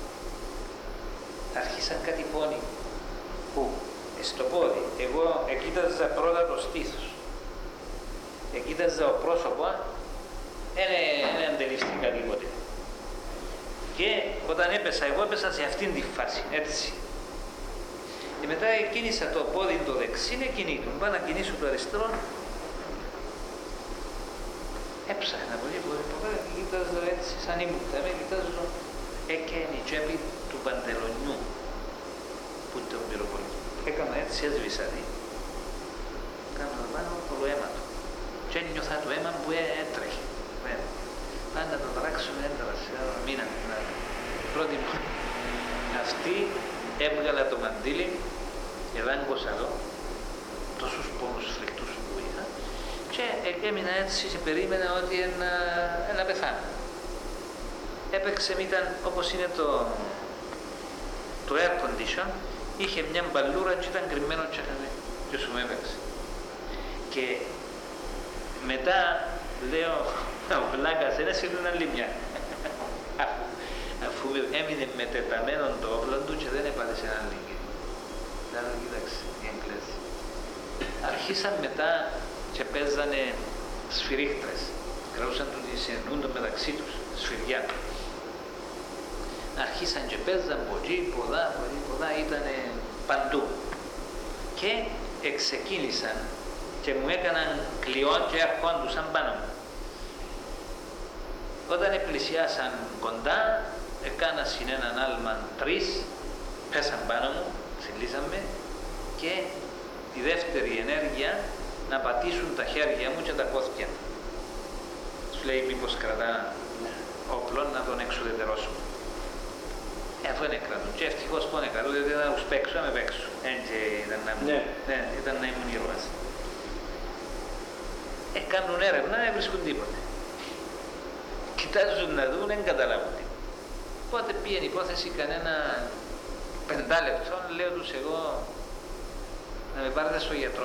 άρχισαν κάτι πόνοι. Πού? Στο πόδι. Εγώ εκοίταζα πρώτα το στήθος. Εκοίταζα ο πρόσωπο, δεν αντιλήφθηκα τίποτε. Και όταν έπεσα, εγώ έπεσα σε αυτήν τη φάση, έτσι. Και μετά κίνησα το πόδι το δεξί, κινήτω. Πάω να κινήσω το αριστερό, έψαχνα πολύ πολύ πολύ και κοιτάζω έτσι σαν ήμουν, θα με κοιτάζω έκαινε η τσέπη του παντελονιού που τον πυροβολή. Έκανα έτσι, έσβησα δει. Κάνω πάνω το αίμα του. Και ένιωθα το αίμα που έτρεχε. Πάντα να το τράξουμε, έντρασε, μήνα. Πρώτη μου. Αυτή έβγαλα το μαντίλι, εδάγκωσα εδώ, τόσους πόνους φρικτούς που είχα και έμεινα έτσι και περίμενα ότι ένα, ένα πεθάνω. Έπαιξε, ήταν όπως είναι το, το air condition, είχε μια μπαλούρα και ήταν κρυμμένο και σου με έπαιξε. Και μετά λέω, ο βλάκας, ένας είναι άλλη μια. Αφού έμεινε μετεταμένο το όπλο του και δεν έπαθε σε έναν λίγκι. Δηλαδή, κοίταξε, οι Εγγλέζοι. Αρχίσαν μετά και παίζανε σφυρίχτρες. Κραούσαν τους συνενούντο μεταξύ τους, σφυριά. Αρχίσαν και παίζαν ποτζί, ποδά, ποτζί, ποδά, ήταν παντού. Και εξεκίνησαν και μου έκαναν κλειόν και ερχόντουσαν πάνω μου. Όταν πλησιάσαν κοντά, έκανα συν έναν άλμαν τρεις, πέσαν πάνω μου, συλλήσαμε και η δεύτερη ενέργεια να πατήσουν τα χέρια μου και τα πόθηκια μου. Τους λέει μήπως κρατά όπλο να τον εξουδετερώσουν. Ε, αφού είναι κρατούν και ευτυχώς πόνε κρατούν, διότι να τους παίξω, να με παίξω. Έτσι ήταν να μου, ναι. Ναι, ήταν να ήμουν ήρωας. Ε, κάνουν έρευνα, δεν βρίσκουν τίποτε. Κοιτάζουν να δουν, δεν καταλάβουν τίποτα. Οπότε πήγαινε η υπόθεση κανένα πεντάλεπτο, λέω τους εγώ να με πάρετε στο γιατρό.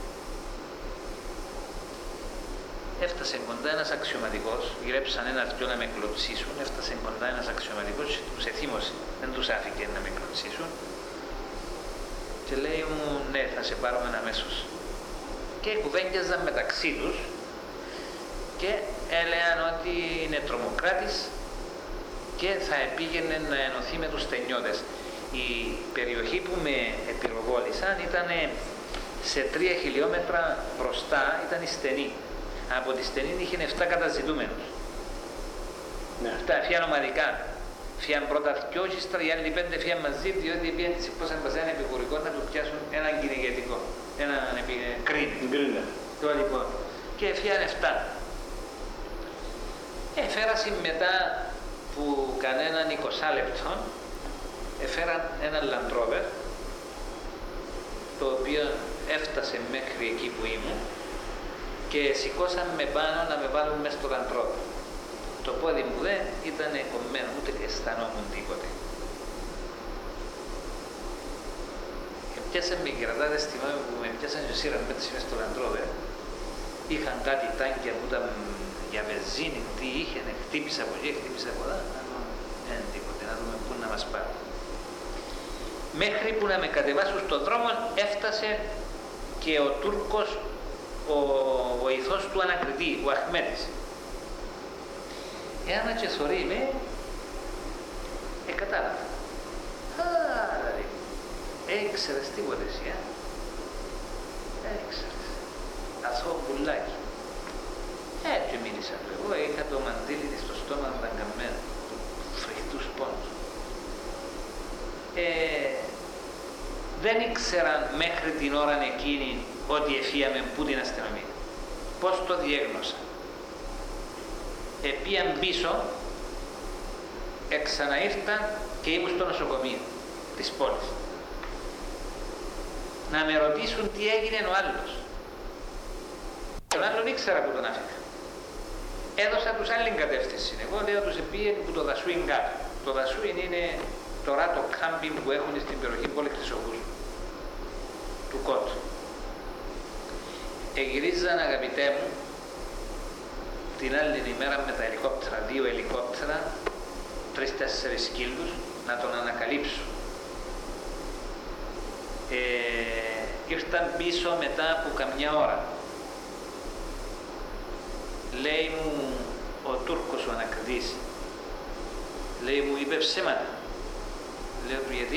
Έφτασε κοντά ένας αξιωματικός, γυρέψαν ένας δυο να με κλωτσίσουν, έφτασε κοντά ένας αξιωματικός και τους εθύμωσε, δεν τους άφηκε να με κλωτσίσουν. Και λέει μου, ναι, θα σε πάρουμε αμέσως. Και κουβέντιαζαν μεταξύ τους και έλεγαν ότι είναι τρομοκράτης και θα πήγαινε να ενωθεί με τους στενιώτες. Η περιοχή που με επιρροβόλησαν ήταν σε τρία χιλιόμετρα μπροστά, ήταν η στενή. Από τη στενή είχε εφτά καταζητούμενους. Ναι. Αυτά φύγαν ομαδικά. Φύγαν πρώτα δυο και ύστερα οι άλλοι πέντε φύγαν μαζί, διότι πήγαν πώς ένα επικουρικό να του πιάσουν έναν κυνηγετικό, έναν κρίνη. Το λοιπόν. Και φύγαν εφτά. Εφέρασε μετά που κανέναν είκοσι λεπτό, έφεραν έναν Land Rover, το οποίο έφτασε μέχρι εκεί που ήμουν και σηκώσαν με πάνω να με βάλουν μέσα στο Land Rover. Το πόδι μου δεν ήταν κομμένο, ούτε αισθανόμουν τίποτε. Και πιάσαν με κρατάδες, θυμάμαι που με πιάσαν και σύραν πέτσε μέσα στο Land Rover. Είχαν κάτι τάγκια που ήταν για βενζίνη, τι είχε, χτύπησα από εκεί, χτύπησα από εδώ. Δεν τίποτε, να δούμε πού να μας πάρει. Μέχρι που να με κατεβάσουν στον δρόμο έφτασε και ο Τούρκος, ο βοηθός του ανακριτή, ο Αχμέτης. Εάν και θωρεί με, ε, κατάλαβα. Α, δηλαδή, έξερες τίποτε εσύ, α. Έξερες. Αθώο πουλάκι. Έτσι μίλησα. Εγώ είχα το μαντίλι στο στόμα δαγκαμμένο, φρικτούς πόνους. Ε, δεν ήξεραν μέχρι την ώρα εκείνη ότι εφύαμε πού την αστυνομία. Πώς το διέγνωσα. Επίαν πίσω, εξαναήρθαν και ήμουν στο νοσοκομείο της πόλης. Να με ρωτήσουν τι έγινε ο άλλος. Τον άλλον ήξερα που τον άφηκα. Έδωσα τους άλλη κατεύθυνση. Εγώ λέω τους επίεν που το Δασούιν κάτω. Το Δασούιν είναι τώρα το κάμπινγκ που έχουν στην περιοχή πόλη Χρυσογούσου, του Κότου. Εγυρίζαν, αγαπητέ μου, την άλλη ημέρα με τα ελικόπτερα, δύο ελικόπτερα, τρεις-τέσσερις σκύλους, να τον ανακαλύψουν. Ε, ήρθαν πίσω μετά από καμιά ώρα. Λέει μου ο Τούρκος ο ανακριτής, λέει μου είπε ψέματα. Λέω του γιατί?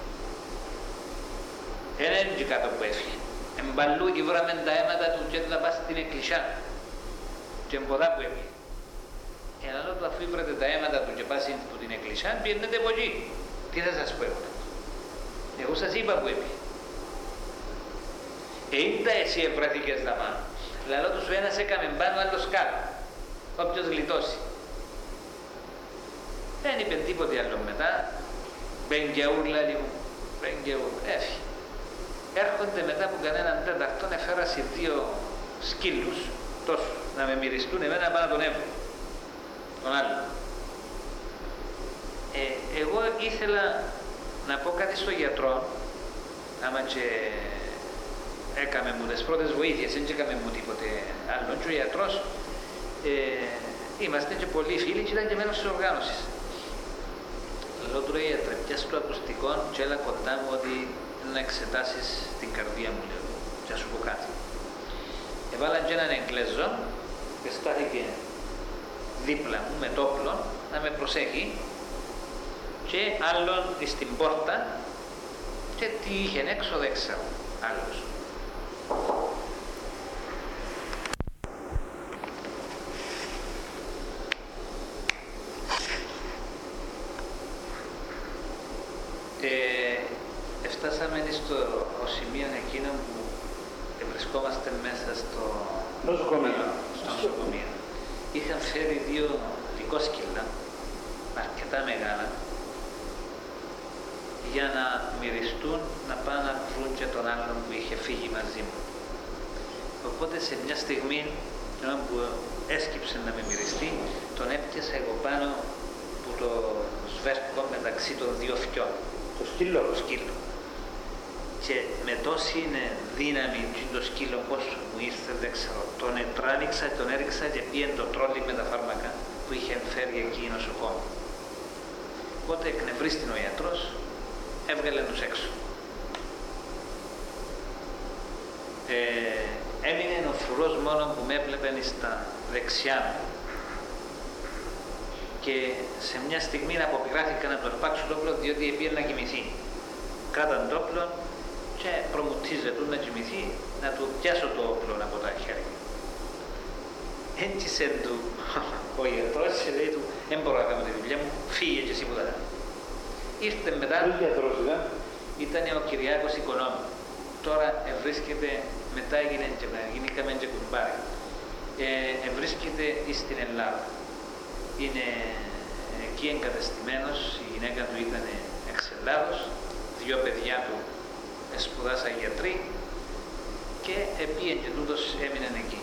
Ένα είναι και κάτω που έφυγε. Εμπαλού και βράμε τα αίματα του και θα πάει στην εκκλησιά. και εμποδά που έπιε. Ένα άλλο αφού ήπρατε τα αίματα του και πάσει που την εκκλησιά, πιένετε από εκεί. Τι θα σας πω εγώ. Εγώ σας είπα που έπιε. Ε, ήντα εσύ ευρέθηκες δαμά. Λαλό τους ο ένας έκαμε πάνω, άλλος κάτω. Όποιος γλιτώσει. Δεν είπε τίποτε άλλο μετά. Μπεν και ούρλα λίγο. Μπεν και ούρλα. Έφυγε. Έρχονται μετά από κανέναν τέταρτον, έφερα σε δύο σκύλους, τόσο, να με μυριστούν εμένα πάνω τον έβρω. Τον άλλο. Ε, εγώ ήθελα να πω κάτι στο γιατρό, άμα και έκαμε μου τις πρώτες βοήθειες, δεν έκαμε μου τίποτε άλλο. Και ο γιατρός, ε, είμαστε και πολλοί φίλοι και ήταν και μέλος της οργάνωσης. Λέω του ρε γιατρέ, πιάσου το ακουστικό και έλα κοντά μου ότι να εξετάσεις την καρδία μου, λέω, και να σου πω κάτι. Έβαλαν και έναν Εγγλέζο και στάθηκε δίπλα μου με το όπλο να με προσέχει και άλλον στην πόρτα και τι είχε έξω δεν ξέρω, άλλος. Ε, Φτάσαμε στο σημείο εκείνο που βρισκόμαστε μέσα στο νοσοκομείο. Στο νοσοκομείο. Είχαν φέρει δύο δικόσκυλα, αρκετά μεγάλα, για να μυριστούν να πάνε να βρουν και τον άλλον που είχε φύγει μαζί μου. Οπότε σε μια στιγμή, όταν που έσκυψε να με μυριστεί, τον έπιασα εγώ πάνω που το σβέρκω μεταξύ των δύο φκιών. Το σκύλο. Το σκύλο. Και με τόση δύναμη το σκύλο πώς μου ήρθε δεν ξέρω. Τον ετράνηξα, τον έριξα και πήγαινε το τρόλι με τα φάρμακα που είχε φέρει εκεί η νοσοκόμη. Οπότε εκνευρίστην ο ιατρός, έβγαλε τους έξω. Ε, έμεινε ο φρουρός μόνο που με έβλεπεν στα δεξιά μου και σε μια στιγμή αποπειράθηκα να του αρπάξω το όπλο διότι πήγαινε να κοιμηθεί. Κράταν το όπλο και προμουτίζεται να κοιμηθεί, να του πιάσω το όπλο από τα χέρια. Έντυσε του ο ιατρός και λέει του «Δεν μπορώ να κάνω τη δουλειά μου, φύγε και εσύ που θα κάνω». Ήρθε μετά, Ποιος γιατρός ήταν? ήταν ο Κυριάκος Οικονόμου. Τώρα βρίσκεται, μετά έγινε και γίνηκαμε και κουμπάρι. Ε, βρίσκεται στην Ελλάδα. Είναι εκεί εγκατεστημένος, η γυναίκα του ήταν εξ Ελλάδος, δύο παιδιά του σπουδάσαν γιατροί και επίεν και τούτος έμειναν εκεί.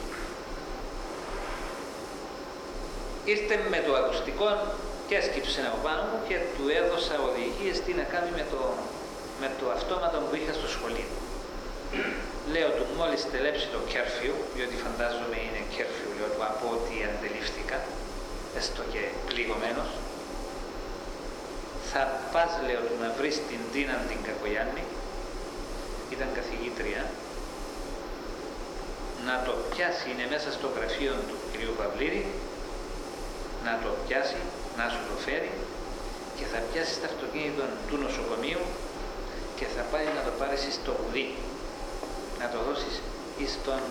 Ήρθε με το ακουστικό και έσκυψε από πάνω μου και του έδωσα οδηγίες τι να κάνει με το, με το αυτόματο που είχα στο σχολείο. Λέω του μόλις τελέψει το κέρφιο, διότι φαντάζομαι είναι κέρφιο, λέω του από ό,τι αντιλήφθηκα, έστω και πληγωμένος, θα πας, λέω του, να βρεις την Τίνα την Κακογιάννη, ήταν καθηγήτρια, να το πιάσει, είναι μέσα στο γραφείο του κ. Παυλίδη, να το πιάσει, να σου το φέρει και θα πιάσει το αυτοκίνητο του νοσοκομείου και θα πάει να το πάρεις στο Βουδί, να το δώσεις εις τον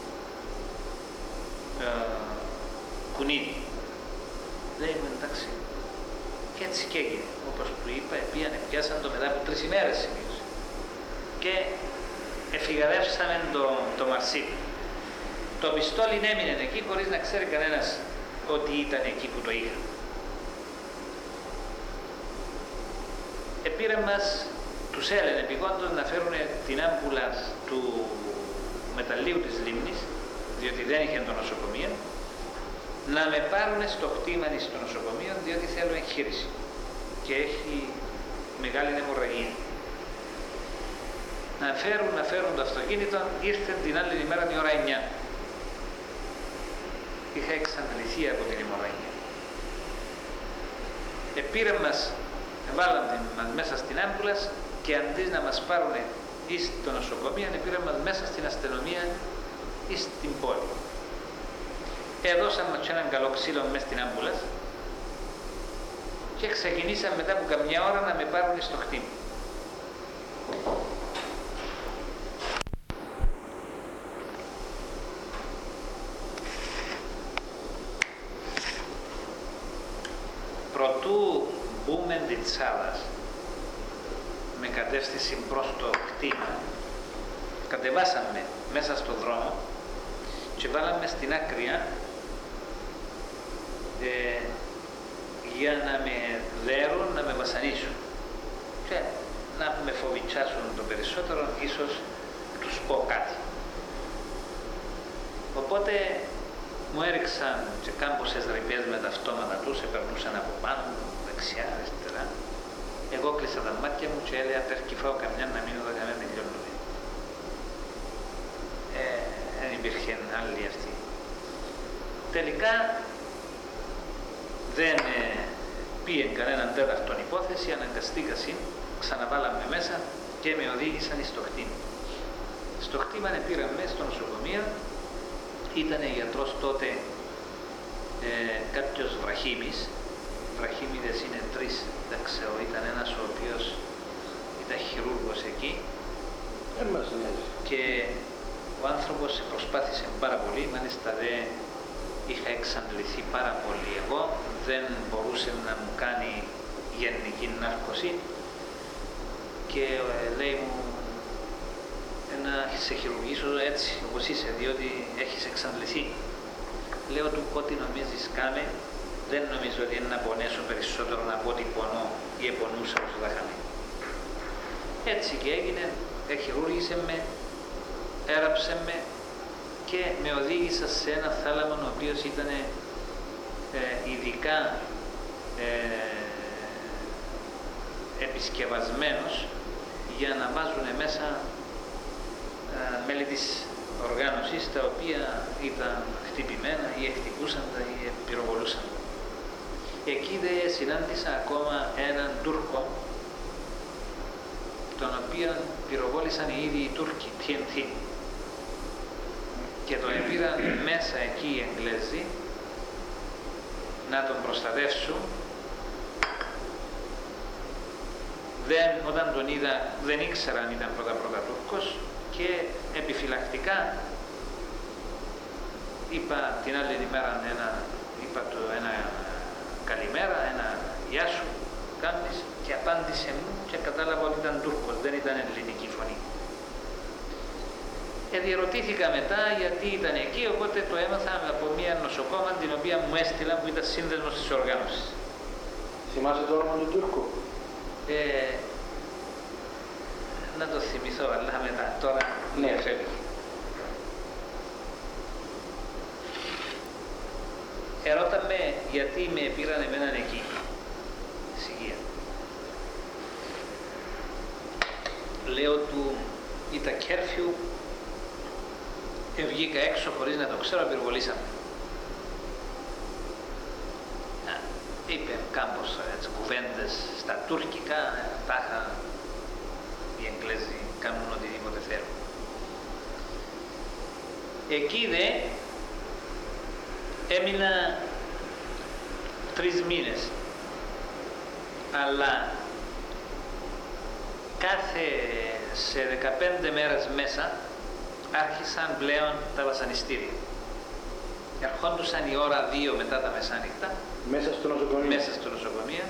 ε, Κουνίδη. Λέει μου εντάξει. Και έτσι και έγινε. Όπως του είπα, πήγανε, πιάσαν το μετά από τρεις ημέρες σημείωσε. Και εφηγαδεύσαμε το, το Μαρσίπ. Το πιστόλι έμεινε εκεί χωρίς να ξέρει κανένας ότι ήταν εκεί που το είχαν. Επήραν μας, τους έλεγε επικόντως να φέρουν την άμπουλα του μεταλλίου της λίμνης, διότι δεν είχε το νοσοκομείο, να με πάρουν στο κτήμα στο νοσοκομείο, διότι θέλω εγχείρηση και έχει μεγάλη αιμορραγία. Να φέρουν, να φέρουν το αυτοκίνητο, ήρθε την άλλη ημέρα την ώρα εννιά. Είχα εξαντληθεί από την αιμορραγία. Επήραν μας, βάλαν μας μέσα στην άμπουλα και αντί να μας πάρουν εις το νοσοκομείο, πήραν μας μέσα στην αστυνομία ή στην πόλη. Έδωσαν μας έναν καλό ξύλο μέσα στην άμπουλα και ξεκινήσαν μετά από καμιά ώρα να με πάρουν στο κτήμα. προτού μπούμε Διτσάδας με κατεύθυνση προς το κτήμα, κατεβάσαμε μέσα στο δρόμο και βάλαμε στην άκρη ε, για να με δέρουν, να με βασανίσουν και να με φοβητσάσουν το περισσότερο, ίσως τους πω κάτι. Οπότε μου έριξαν και κάμποσες ρηπές με τα αυτόματα τους, επερνούσαν από πάνω μου, δεξιά, αριστερά. Εγώ κλείσα τα μάτια μου και έλεγα περκυφάω καμιά να μείνω εδώ καμιά τελειώνουμε. Ε, δεν υπήρχε άλλη αυτή. Τελικά δεν ε, πήγε κανέναν τέταρτον υπόθεση, αναγκαστήκασαι, ξαναβάλαμε μέσα και με οδήγησαν στο κτήμα. Στο κτήμα πήραν μέσα στο νοσοκομείο, ήταν γιατρός τότε ε, κάποιος Βραχίμης. Βραχίμιδες είναι τρεις, δεν ξέρω, ήταν ένας ο οποίος ήταν χειρούργος εκεί. Δεν μας νοιάζει. Και ο άνθρωπος προσπάθησε πάρα πολύ, μάλιστα δεν είχα εξαντληθεί πάρα πολύ εγώ, δεν μπορούσε να μου κάνει γενική νάρκωση και ε, λέει μου να σε χειρουργήσω έτσι όπως είσαι, διότι έχεις εξαντληθεί. Λέω του ό,τι νομίζεις κάνε, δεν νομίζω ότι είναι να πονέσω περισσότερο να πω ότι πονώ ή επονούσα όσο θα είχαμε. Έτσι και έγινε, χειρούργησε με, έραψε με και με οδήγησα σε ένα θάλαμο ο οποίος ήταν ε, ειδικά ε, επισκευασμένος για να βάζουν μέσα ε, μέλη της οργάνωσης τα οποία ήταν χτυπημένα ή εκτυπούσαν τα ή πυροβολούσαν. Εκεί δε συνάντησα ακόμα έναν Τούρκο, τον οποίο πυροβόλησαν οι ίδιοι οι Τούρκοι, τι εν τι. Και τον πήραν μέσα εκεί οι Εγγλέζοι να τον προστατεύσουν. Δεν, όταν τον είδα δεν ήξερα αν ήταν πρώτα πρώτα Τούρκος και επιφυλακτικά είπα την άλλη ημέρα ένα, είπα το ένα καλημέρα, ένα γεια σου κάνεις και απάντησε μου και κατάλαβα ότι ήταν Τούρκος, δεν ήταν ελληνική φωνή. Ε, διερωτήθηκα μετά γιατί ήταν εκεί, οπότε το έμαθα από μια νοσοκόμα την οποία μου έστειλαν που ήταν σύνδεσμος της οργάνωσης. Θυμάσαι το όνομα του Τούρκου? Ε, να το θυμηθώ, αλλά μετά, τώρα ναι, φεύγει. Ερώταμε γιατί με πήραν εμέναν εκεί, Συγεία. Λέω του, ήταν κέρφιου, και βγήκα έξω χωρίς να το ξέρω, πυροβολήσαμε. Είπε κάμπος έτσι, κουβέντες στα τουρκικά, τάχα οι Εγγλέζοι κάνουν οτιδήποτε θέλουν. Εκεί δε έμεινα τρεις μήνες, αλλά κάθε σε δεκαπέντε μέρες μέσα άρχισαν πλέον τα βασανιστήρια. Ερχόντουσαν η ώρα δύο μετά τα μεσάνυχτα. Μέσα στο νοσοκομείο. Μέσα στο νοσοκομείο.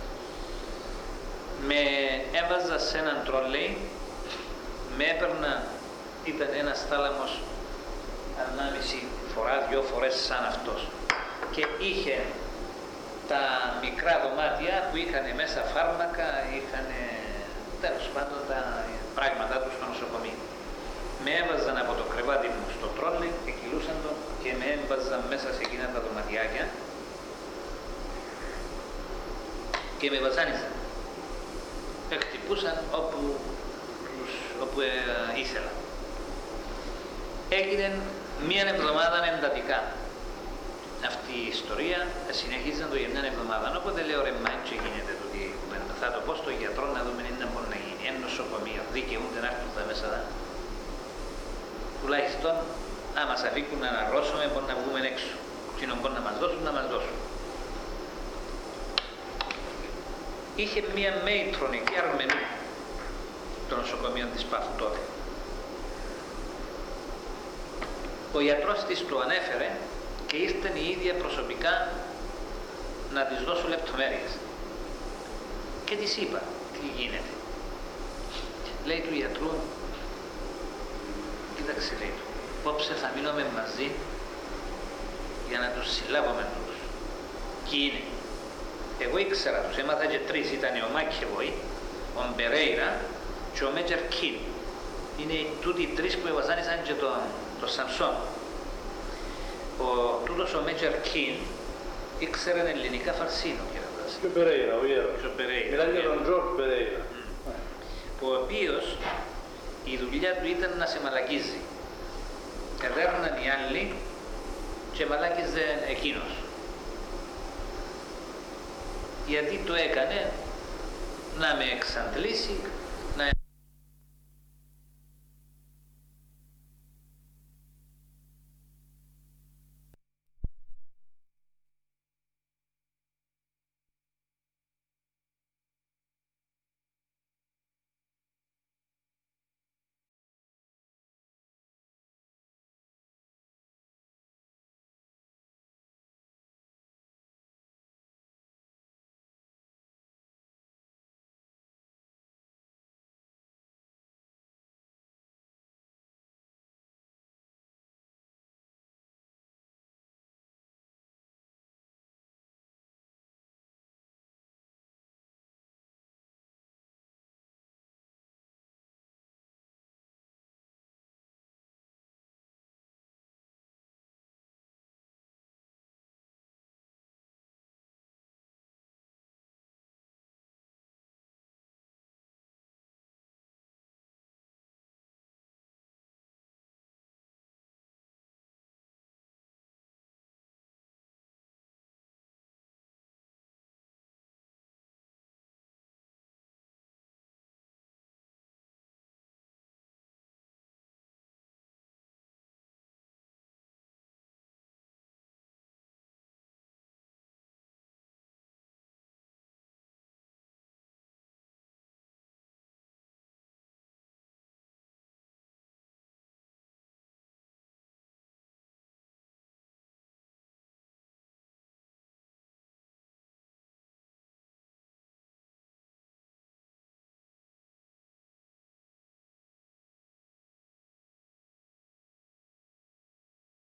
Με έβαζα σε έναν τρολέι, με έπαιρνα, ήταν ένας θάλαμος ανάμιση φορά, δυο φορές σαν αυτός. Και είχε τα μικρά δωμάτια που είχαν μέσα φάρμακα, είχαν τέλος πάντων τα πράγματά τους στο νοσοκομείο. Με έβαζαν από το κρεβάτι μου στο τρόλι, εκκυλούσαν το και με έβαζαν μέσα σε εκείνα τα δωματιάκια και με βασάνισαν. Εκτυπούσαν όπου, όπου ε, ήθελα. Έγινε μία εβδομάδα εντατικά. Αυτή η ιστορία συνεχίζαν το για μια εβδομάδα. Οπότε λέω ρε μα έτσι γίνεται το τι κουβέντα. Θα το πω στο γιατρό να δούμε τι μπορεί να γίνει. Ένα νοσοκομείο δικαιούνται να έρθουν τα μέσα. Τουλάχιστον άμα μας αφήκουν να αναρρώσουμε μπορεί να βγούμε έξω. Τι μπορεί να μας δώσουν, να μας δώσουν. Είχε μία μέιτρον εκεί Αρμενού το νοσοκομείο της Πάφου τότε. Ο γιατρός της το ανέφερε και ήρθε η ίδια προσωπικά να της δώσω λεπτομέρειες. Και της είπα τι γίνεται. Λέει του γιατρού, κοίταξε, λέει του, απόψε θα μείνουμε μαζί για να τους συλλάβουμε τους. Ποιοι είναι? Εγώ ήξερα τους, έμαθα και τρεις, ήταν ο Μάκεβοι, ο Μπερέιρα και ο Μέτζερ Κιν. Είναι τούτοι οι τρεις που εβαζάνισαν και τον, τον Σαμσόν. Ο, τούτος ο Μέτζερ Κιν ήξερε ελληνικά φαρσίνο, κύριε Βάση. Και ο Μπερέιρα, ο Ιέρος. Και ο Μπερέιρα. Μιλάει για τον Τζορτ Μπερέιρα. Ο οποίος η δουλειά του ήταν να σε μαλακίζει. Εδέρναν οι άλλοι και μαλάκιζε εκείνος. Γιατί το έκανε? Να με εξαντλήσει